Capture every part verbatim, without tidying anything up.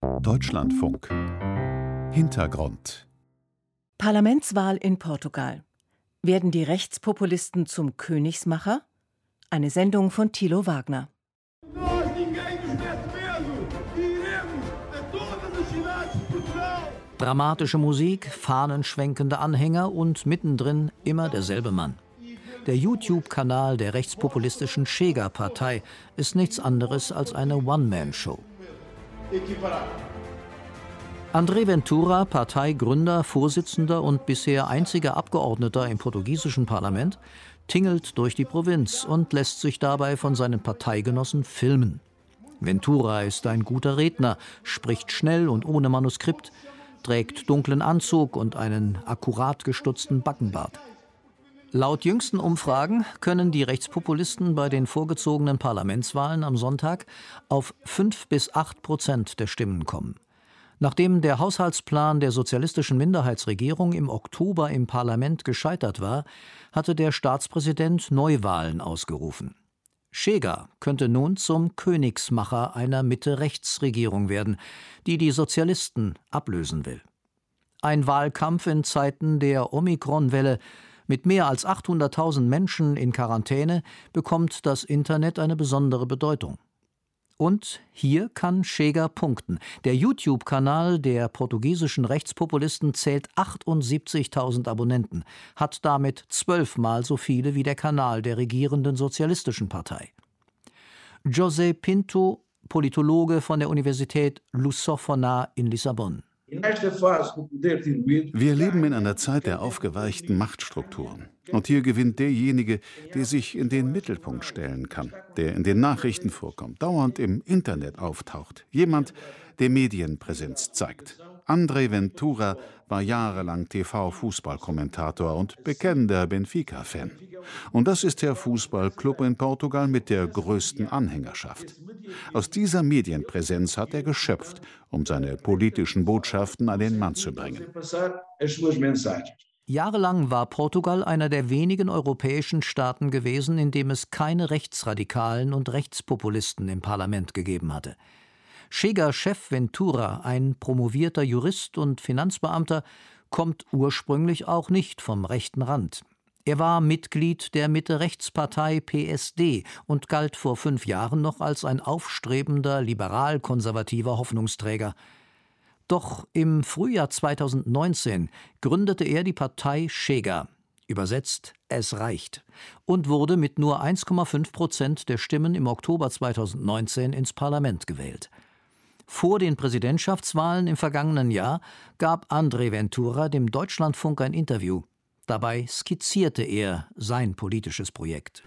Deutschlandfunk. Hintergrund. Parlamentswahl in Portugal. Werden die Rechtspopulisten zum Königsmacher? Eine Sendung von Thilo Wagner. Dramatische Musik, fahnenschwenkende Anhänger und mittendrin immer derselbe Mann. Der YouTube-Kanal der rechtspopulistischen Chega-Partei ist nichts anderes als eine One-Man-Show. André Ventura, Parteigründer, Vorsitzender und bisher einziger Abgeordneter im portugiesischen Parlament, tingelt durch die Provinz und lässt sich dabei von seinen Parteigenossen filmen. Ventura ist ein guter Redner, spricht schnell und ohne Manuskript, trägt dunklen Anzug und einen akkurat gestutzten Backenbart. Laut jüngsten Umfragen können die Rechtspopulisten bei den vorgezogenen Parlamentswahlen am Sonntag auf fünf bis acht Prozent der Stimmen kommen. Nachdem der Haushaltsplan der sozialistischen Minderheitsregierung im Oktober im Parlament gescheitert war, hatte der Staatspräsident Neuwahlen ausgerufen. Chega könnte nun zum Königsmacher einer Mitte-Rechts-Regierung werden, die die Sozialisten ablösen will. Ein Wahlkampf in Zeiten der Omikron-Welle mit mehr als achthunderttausend Menschen in Quarantäne bekommt das Internet eine besondere Bedeutung. Und hier kann Chega punkten. Der YouTube-Kanal der portugiesischen Rechtspopulisten zählt achtundsiebzigtausend Abonnenten, hat damit zwölfmal so viele wie der Kanal der regierenden Sozialistischen Partei. José Pinto, Politologe von der Universität Lusófona in Lissabon. Wir leben in einer Zeit der aufgeweichten Machtstrukturen. Und hier gewinnt derjenige, der sich in den Mittelpunkt stellen kann, der in den Nachrichten vorkommt, dauernd im Internet auftaucht. Jemand, der Medienpräsenz zeigt. André Ventura war jahrelang T V-Fußballkommentator und bekennender Benfica-Fan. Und das ist der Fußballclub in Portugal mit der größten Anhängerschaft. Aus dieser Medienpräsenz hat er geschöpft, um seine politischen Botschaften an den Mann zu bringen. Jahrelang war Portugal einer der wenigen europäischen Staaten gewesen, in dem es keine Rechtsradikalen und Rechtspopulisten im Parlament gegeben hatte. Chega-Chef Ventura, ein promovierter Jurist und Finanzbeamter, kommt ursprünglich auch nicht vom rechten Rand. Er war Mitglied der Mitte-Rechts-Partei P S D und galt vor fünf Jahren noch als ein aufstrebender, liberal-konservativer Hoffnungsträger. Doch im Frühjahr zweitausendneunzehn gründete er die Partei Chega, übersetzt Es reicht, und wurde mit nur eins Komma fünf Prozent der Stimmen im Oktober zweitausendneunzehn ins Parlament gewählt. Vor den Präsidentschaftswahlen im vergangenen Jahr gab André Ventura dem Deutschlandfunk ein Interview. Dabei skizzierte er sein politisches Projekt.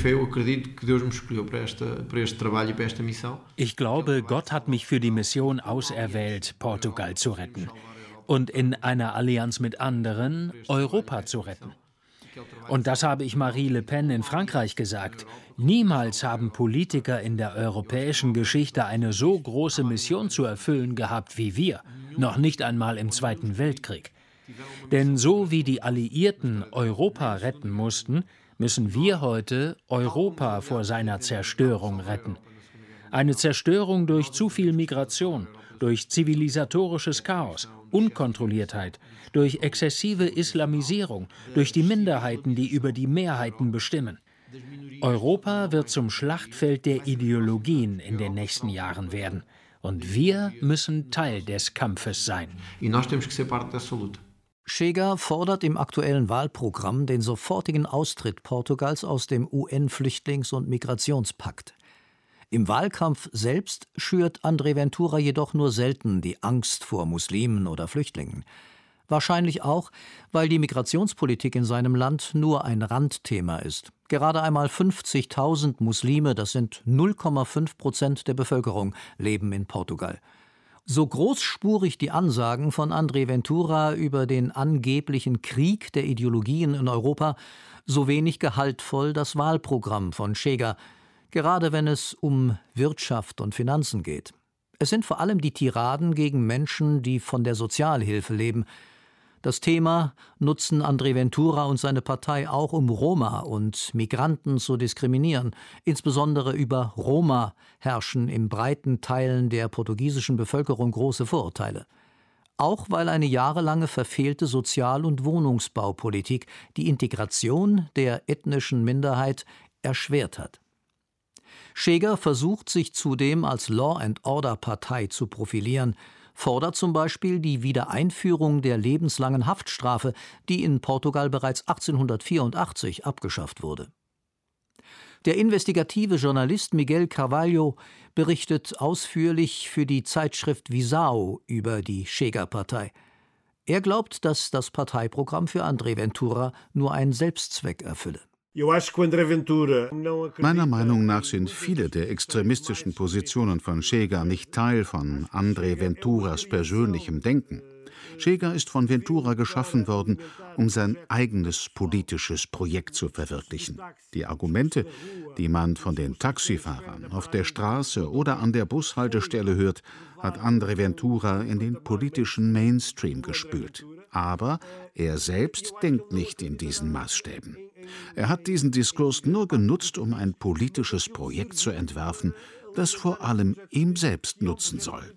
Ich glaube, Gott hat mich für die Mission auserwählt, Portugal zu retten und in einer Allianz mit anderen Europa zu retten. Und das habe ich Marie Le Pen in Frankreich gesagt. Niemals haben Politiker in der europäischen Geschichte eine so große Mission zu erfüllen gehabt wie wir, noch nicht einmal im Zweiten Weltkrieg. Denn so wie die Alliierten Europa retten mussten, müssen wir heute Europa vor seiner Zerstörung retten. Eine Zerstörung durch zu viel Migration, durch zivilisatorisches Chaos, Unkontrolliertheit, durch exzessive Islamisierung, durch die Minderheiten, die über die Mehrheiten bestimmen. Europa wird zum Schlachtfeld der Ideologien in den nächsten Jahren werden. Und wir müssen Teil des Kampfes sein. Chega fordert im aktuellen Wahlprogramm den sofortigen Austritt Portugals aus dem U N-Flüchtlings- und Migrationspakt. Im Wahlkampf selbst schürt André Ventura jedoch nur selten die Angst vor Muslimen oder Flüchtlingen. Wahrscheinlich auch, weil die Migrationspolitik in seinem Land nur ein Randthema ist. Gerade einmal fünfzigtausend Muslime, das sind null Komma fünf Prozent der Bevölkerung, leben in Portugal. So großspurig die Ansagen von André Ventura über den angeblichen Krieg der Ideologien in Europa, so wenig gehaltvoll das Wahlprogramm von Chega, gerade wenn es um Wirtschaft und Finanzen geht. Es sind vor allem die Tiraden gegen Menschen, die von der Sozialhilfe leben. Das Thema nutzen André Ventura und seine Partei auch, um Roma und Migranten zu diskriminieren. Insbesondere über Roma herrschen in breiten Teilen der portugiesischen Bevölkerung große Vorurteile. Auch weil eine jahrelange verfehlte Sozial- und Wohnungsbaupolitik die Integration der ethnischen Minderheit erschwert hat. Chega versucht sich zudem als Law-and-Order-Partei zu profilieren, fordert zum Beispiel die Wiedereinführung der lebenslangen Haftstrafe, die in Portugal bereits achtzehnhundertvierundachtzig abgeschafft wurde. Der investigative Journalist Miguel Carvalho berichtet ausführlich für die Zeitschrift Visão über die Chega-Partei. Er glaubt, dass das Parteiprogramm für André Ventura nur einen Selbstzweck erfülle. Meiner Meinung nach sind viele der extremistischen Positionen von Chega nicht Teil von André Venturas persönlichem Denken. Chega ist von Ventura geschaffen worden, um sein eigenes politisches Projekt zu verwirklichen. Die Argumente, die man von den Taxifahrern auf der Straße oder an der Bushaltestelle hört, hat André Ventura in den politischen Mainstream gespült. Aber er selbst denkt nicht in diesen Maßstäben. Er hat diesen Diskurs nur genutzt, um ein politisches Projekt zu entwerfen, das vor allem ihm selbst nutzen soll.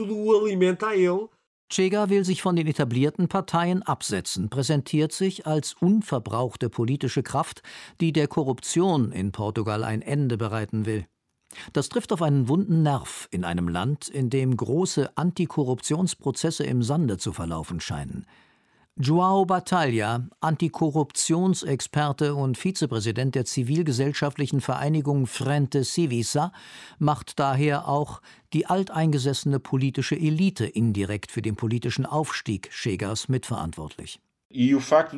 Chega will sich von den etablierten Parteien absetzen, präsentiert sich als unverbrauchte politische Kraft, die der Korruption in Portugal ein Ende bereiten will. Das trifft auf einen wunden Nerv in einem Land, in dem große Antikorruptionsprozesse im Sande zu verlaufen scheinen. João Batalha, Antikorruptionsexperte und Vizepräsident der zivilgesellschaftlichen Vereinigung Frente Cívica, macht daher auch die alteingesessene politische Elite indirekt für den politischen Aufstieg Chegas mitverantwortlich. Die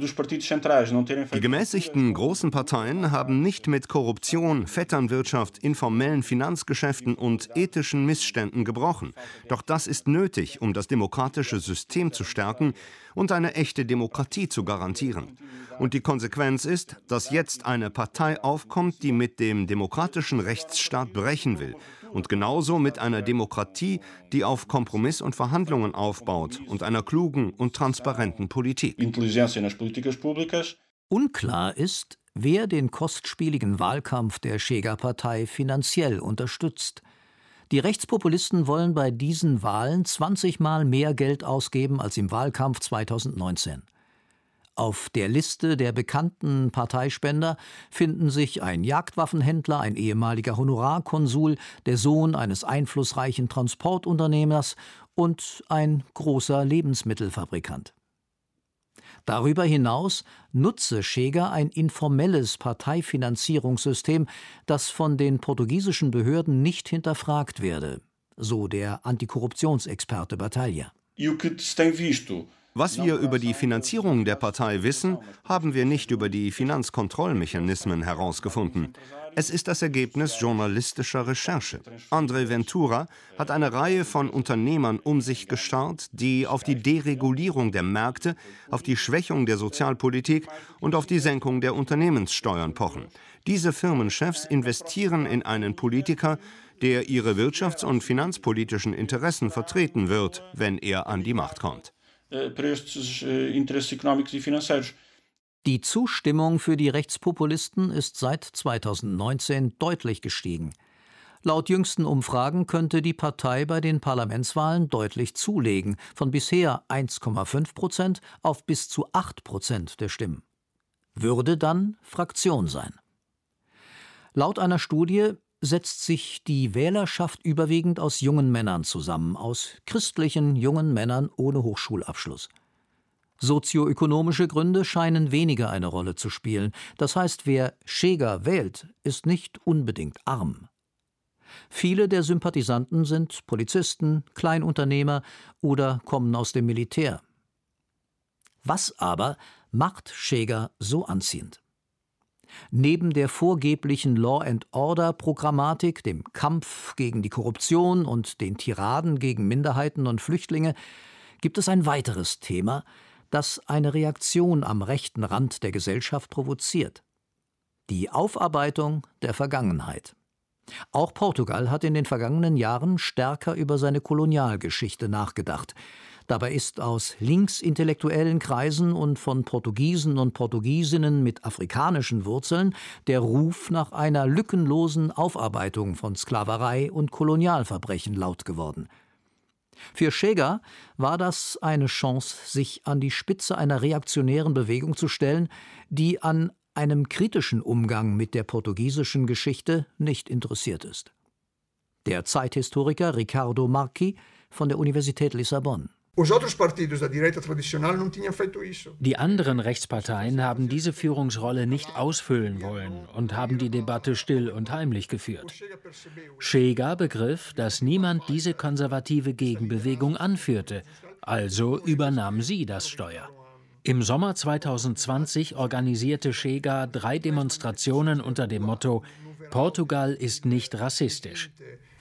gemäßigten großen Parteien haben nicht mit Korruption, Vetternwirtschaft, informellen Finanzgeschäften und ethischen Missständen gebrochen. Doch das ist nötig, um das demokratische System zu stärken und eine echte Demokratie zu garantieren. Und die Konsequenz ist, dass jetzt eine Partei aufkommt, die mit dem demokratischen Rechtsstaat brechen will. Und genauso mit einer Demokratie, die auf Kompromiss und Verhandlungen aufbaut und einer klugen und transparenten Politik. Unklar ist, wer den kostspieligen Wahlkampf der Chega-Partei finanziell unterstützt. Die Rechtspopulisten wollen bei diesen Wahlen zwanzig Mal mehr Geld ausgeben als im Wahlkampf zweitausendneunzehn. Auf der Liste der bekannten Parteispender finden sich ein Jagdwaffenhändler, ein ehemaliger Honorarkonsul, der Sohn eines einflussreichen Transportunternehmers und ein großer Lebensmittelfabrikant. Darüber hinaus nutze Chega ein informelles Parteifinanzierungssystem, das von den portugiesischen Behörden nicht hinterfragt werde, so der Antikorruptionsexperte Batalha. Was wir über die Finanzierung der Partei wissen, haben wir nicht über die Finanzkontrollmechanismen herausgefunden. Es ist das Ergebnis journalistischer Recherche. André Ventura hat eine Reihe von Unternehmern um sich geschart, die auf die Deregulierung der Märkte, auf die Schwächung der Sozialpolitik und auf die Senkung der Unternehmenssteuern pochen. Diese Firmenchefs investieren in einen Politiker, der ihre wirtschafts- und finanzpolitischen Interessen vertreten wird, wenn er an die Macht kommt. Die Zustimmung für die Rechtspopulisten ist seit zweitausendneunzehn deutlich gestiegen. Laut jüngsten Umfragen könnte die Partei bei den Parlamentswahlen deutlich zulegen, von bisher eins Komma fünf Prozent auf bis zu acht Prozent der Stimmen. Würde dann Fraktion sein. Laut einer Studie setzt sich die Wählerschaft überwiegend aus jungen Männern zusammen, aus christlichen jungen Männern ohne Hochschulabschluss. Sozioökonomische Gründe scheinen weniger eine Rolle zu spielen. Das heißt, wer Chega wählt, ist nicht unbedingt arm. Viele der Sympathisanten sind Polizisten, Kleinunternehmer oder kommen aus dem Militär. Was aber macht Chega so anziehend? Neben der vorgeblichen Law-and-Order-Programmatik, dem Kampf gegen die Korruption und den Tiraden gegen Minderheiten und Flüchtlinge, gibt es ein weiteres Thema, das eine Reaktion am rechten Rand der Gesellschaft provoziert: die Aufarbeitung der Vergangenheit. Auch Portugal hat in den vergangenen Jahren stärker über seine Kolonialgeschichte nachgedacht. Dabei ist aus linksintellektuellen Kreisen und von Portugiesen und Portugiesinnen mit afrikanischen Wurzeln der Ruf nach einer lückenlosen Aufarbeitung von Sklaverei und Kolonialverbrechen laut geworden. Für Chega war das eine Chance, sich an die Spitze einer reaktionären Bewegung zu stellen, die an einem kritischen Umgang mit der portugiesischen Geschichte nicht interessiert ist. Der Zeithistoriker Ricardo Marchi von der Universität Lissabon. Die anderen Rechtsparteien haben diese Führungsrolle nicht ausfüllen wollen und haben die Debatte still und heimlich geführt. Chega begriff, dass niemand diese konservative Gegenbewegung anführte, also übernahm sie das Steuer. Im Sommer zweitausendzwanzig organisierte Chega drei Demonstrationen unter dem Motto »Portugal ist nicht rassistisch«.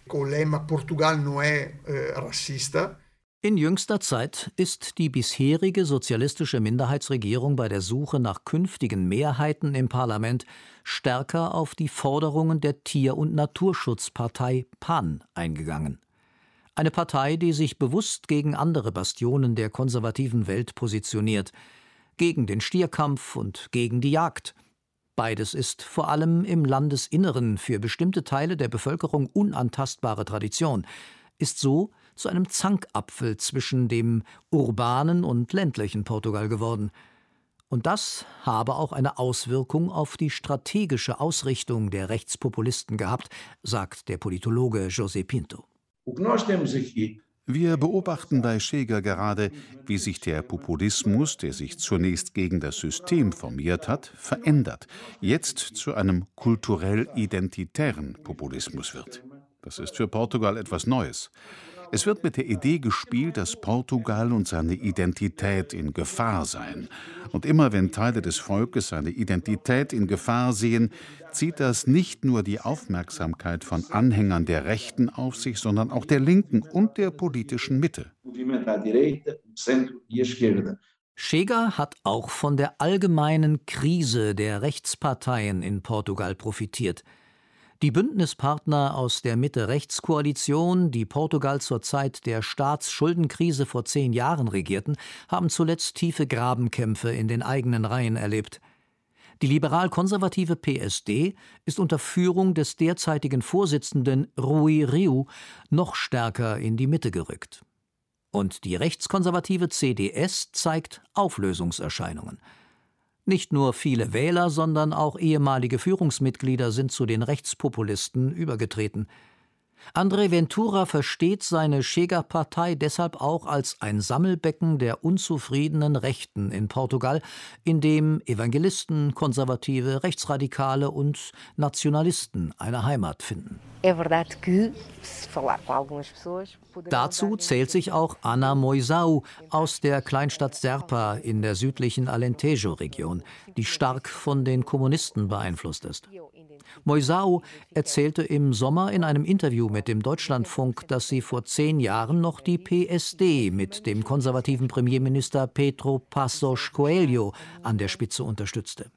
In jüngster Zeit ist die bisherige sozialistische Minderheitsregierung bei der Suche nach künftigen Mehrheiten im Parlament stärker auf die Forderungen der Tier- und Naturschutzpartei P A N eingegangen. Eine Partei, die sich bewusst gegen andere Bastionen der konservativen Welt positioniert, gegen den Stierkampf und gegen die Jagd. Beides ist vor allem im Landesinneren für bestimmte Teile der Bevölkerung unantastbare Tradition, ist so zu einem Zankapfel zwischen dem urbanen und ländlichen Portugal geworden. Und das habe auch eine Auswirkung auf die strategische Ausrichtung der Rechtspopulisten gehabt, sagt der Politologe José Pinto. Wir beobachten bei Chega gerade, wie sich der Populismus, der sich zunächst gegen das System formiert hat, verändert, jetzt zu einem kulturell-identitären Populismus wird. Das ist für Portugal etwas Neues. Es wird mit der Idee gespielt, dass Portugal und seine Identität in Gefahr seien. Und immer wenn Teile des Volkes seine Identität in Gefahr sehen, zieht das nicht nur die Aufmerksamkeit von Anhängern der Rechten auf sich, sondern auch der Linken und der politischen Mitte. Chega hat auch von der allgemeinen Krise der Rechtsparteien in Portugal profitiert. Die Bündnispartner aus der Mitte-Rechts-Koalition, die Portugal zur Zeit der Staatsschuldenkrise vor zehn Jahren regierten, haben zuletzt tiefe Grabenkämpfe in den eigenen Reihen erlebt. Die liberal-konservative P S D ist unter Führung des derzeitigen Vorsitzenden Rui Rio noch stärker in die Mitte gerückt. Und die rechtskonservative C D S zeigt Auflösungserscheinungen. Nicht nur viele Wähler, sondern auch ehemalige Führungsmitglieder sind zu den Rechtspopulisten übergetreten. André Ventura versteht seine Chega-Partei deshalb auch als ein Sammelbecken der unzufriedenen Rechten in Portugal, in dem Evangelisten, Konservative, Rechtsradikale und Nationalisten eine Heimat finden. Dazu zählt sich auch Ana Moisão aus der Kleinstadt Serpa in der südlichen Alentejo-Region, die stark von den Kommunisten beeinflusst ist. Moisão erzählte im Sommer in einem Interview mit dem Deutschlandfunk, dass sie vor zehn Jahren noch die P S D mit dem konservativen Premierminister Pedro Passos Coelho an der Spitze unterstützte.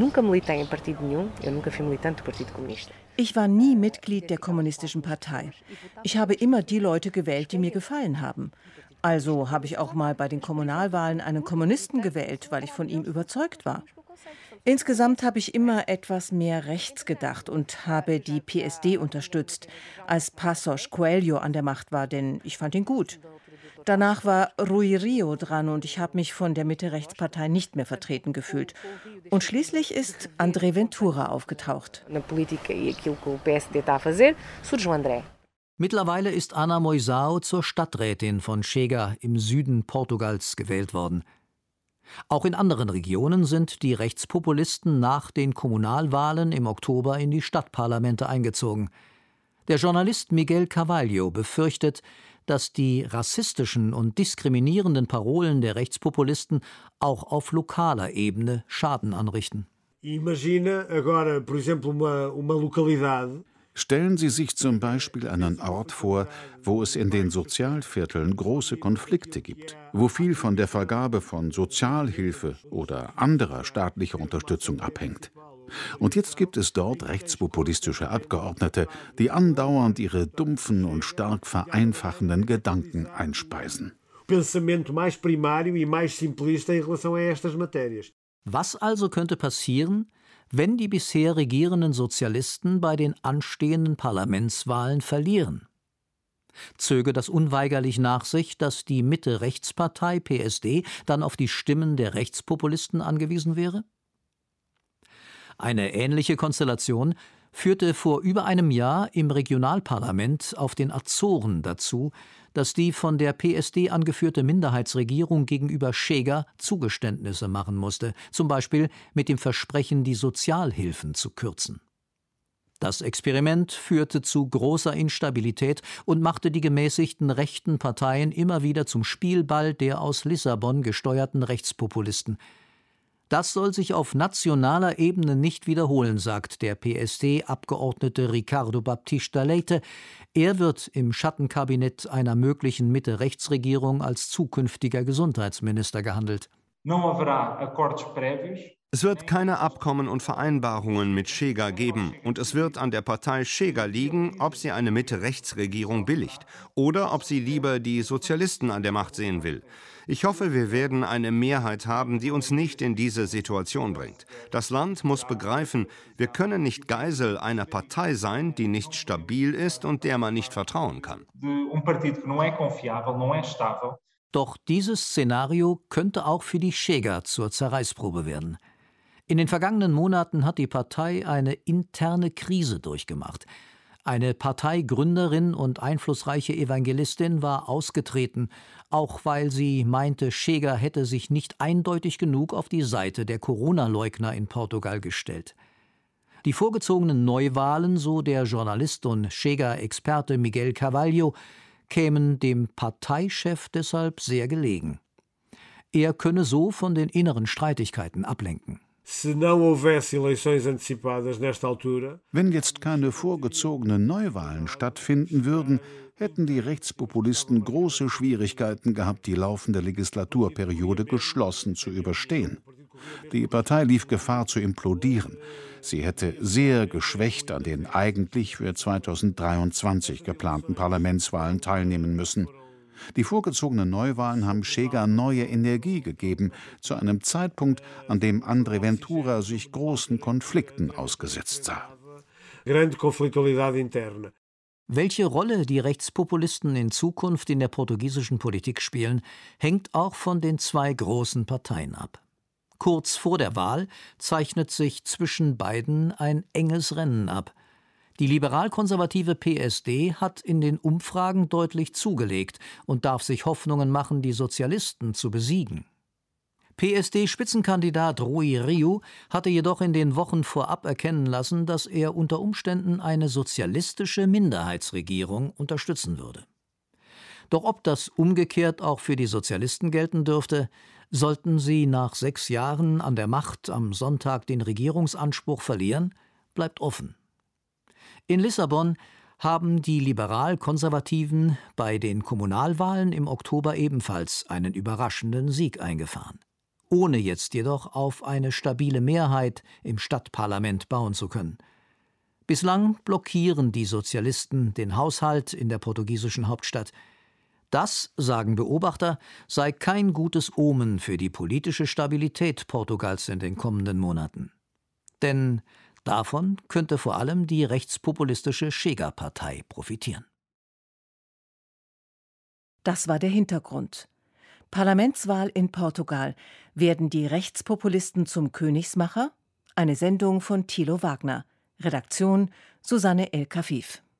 Ich war nie Mitglied der Kommunistischen Partei. Ich habe immer die Leute gewählt, die mir gefallen haben. Also habe ich auch mal bei den Kommunalwahlen einen Kommunisten gewählt, weil ich von ihm überzeugt war. Insgesamt habe ich immer etwas mehr rechts gedacht und habe die P S D unterstützt, als Passos Coelho an der Macht war, denn ich fand ihn gut. Danach war Rui Rio dran und ich habe mich von der Mitte-Rechtspartei nicht mehr vertreten gefühlt. Und schließlich ist André Ventura aufgetaucht. Mittlerweile ist Ana Moisão zur Stadträtin von Chega im Süden Portugals gewählt worden. Auch in anderen Regionen sind die Rechtspopulisten nach den Kommunalwahlen im Oktober in die Stadtparlamente eingezogen. Der Journalist Miguel Carvalho befürchtet, dass die rassistischen und diskriminierenden Parolen der Rechtspopulisten auch auf lokaler Ebene Schaden anrichten. Imagina agora, por exemplo, uma, uma localidade. Stellen Sie sich zum Beispiel einen Ort vor, wo es in den Sozialvierteln große Konflikte gibt, wo viel von der Vergabe von Sozialhilfe oder anderer staatlicher Unterstützung abhängt. Und jetzt gibt es dort rechtspopulistische Abgeordnete, die andauernd ihre dumpfen und stark vereinfachenden Gedanken einspeisen. pensamento mais primário e mais simplista em relação a estas matérias. Was also könnte passieren, wenn die bisher regierenden Sozialisten bei den anstehenden Parlamentswahlen verlieren? Zöge das unweigerlich nach sich, dass die Mitte-Rechtspartei P S D dann auf die Stimmen der Rechtspopulisten angewiesen wäre? Eine ähnliche Konstellation führte vor über einem Jahr im Regionalparlament auf den Azoren dazu, dass die von der P S D angeführte Minderheitsregierung gegenüber Chega Zugeständnisse machen musste, zum Beispiel mit dem Versprechen, die Sozialhilfen zu kürzen. Das Experiment führte zu großer Instabilität und machte die gemäßigten rechten Parteien immer wieder zum Spielball der aus Lissabon gesteuerten Rechtspopulisten. Das soll sich auf nationaler Ebene nicht wiederholen, sagt der P S D-Abgeordnete Ricardo Baptista Leite. Er wird im Schattenkabinett einer möglichen Mitte-Rechts-Regierung als zukünftiger Gesundheitsminister gehandelt. Es wird keine Abkommen und Vereinbarungen mit Chega geben und es wird an der Partei Chega liegen, ob sie eine Mitte-Rechts-Regierung billigt oder ob sie lieber die Sozialisten an der Macht sehen will. Ich hoffe, wir werden eine Mehrheit haben, die uns nicht in diese Situation bringt. Das Land muss begreifen, wir können nicht Geisel einer Partei sein, die nicht stabil ist und der man nicht vertrauen kann. Doch dieses Szenario könnte auch für die Chega zur Zerreißprobe werden. In den vergangenen Monaten hat die Partei eine interne Krise durchgemacht. Eine Parteigründerin und einflussreiche Evangelistin war ausgetreten, auch weil sie meinte, Chega hätte sich nicht eindeutig genug auf die Seite der Corona-Leugner in Portugal gestellt. Die vorgezogenen Neuwahlen, so der Journalist und Chega-Experte Miguel Carvalho, kämen dem Parteichef deshalb sehr gelegen. Er könne so von den inneren Streitigkeiten ablenken. Wenn jetzt keine vorgezogenen Neuwahlen stattfinden würden, hätten die Rechtspopulisten große Schwierigkeiten gehabt, die laufende Legislaturperiode geschlossen zu überstehen. Die Partei lief Gefahr zu implodieren. Sie hätte sehr geschwächt an den eigentlich für zweitausenddreiundzwanzig geplanten Parlamentswahlen teilnehmen müssen. Die vorgezogenen Neuwahlen haben Chega neue Energie gegeben, zu einem Zeitpunkt, an dem André Ventura sich großen Konflikten ausgesetzt sah. Welche Rolle die Rechtspopulisten in Zukunft in der portugiesischen Politik spielen, hängt auch von den zwei großen Parteien ab. Kurz vor der Wahl zeichnet sich zwischen beiden ein enges Rennen ab. Die liberal-konservative P S D hat in den Umfragen deutlich zugelegt und darf sich Hoffnungen machen, die Sozialisten zu besiegen. P S D-Spitzenkandidat Rui Rio hatte jedoch in den Wochen vorab erkennen lassen, dass er unter Umständen eine sozialistische Minderheitsregierung unterstützen würde. Doch ob das umgekehrt auch für die Sozialisten gelten dürfte, sollten sie nach sechs Jahren an der Macht am Sonntag den Regierungsanspruch verlieren, bleibt offen. In Lissabon haben die Liberal-Konservativen bei den Kommunalwahlen im Oktober ebenfalls einen überraschenden Sieg eingefahren, ohne jetzt jedoch auf eine stabile Mehrheit im Stadtparlament bauen zu können. Bislang blockieren die Sozialisten den Haushalt in der portugiesischen Hauptstadt. Das, sagen Beobachter, sei kein gutes Omen für die politische Stabilität Portugals in den kommenden Monaten. Denn davon könnte vor allem die rechtspopulistische Chega-Partei profitieren. Das war der Hintergrund. Parlamentswahl in Portugal. Werden die Rechtspopulisten zum Königsmacher? Eine Sendung von Thilo Wagner. Redaktion Susanne El-Kafif.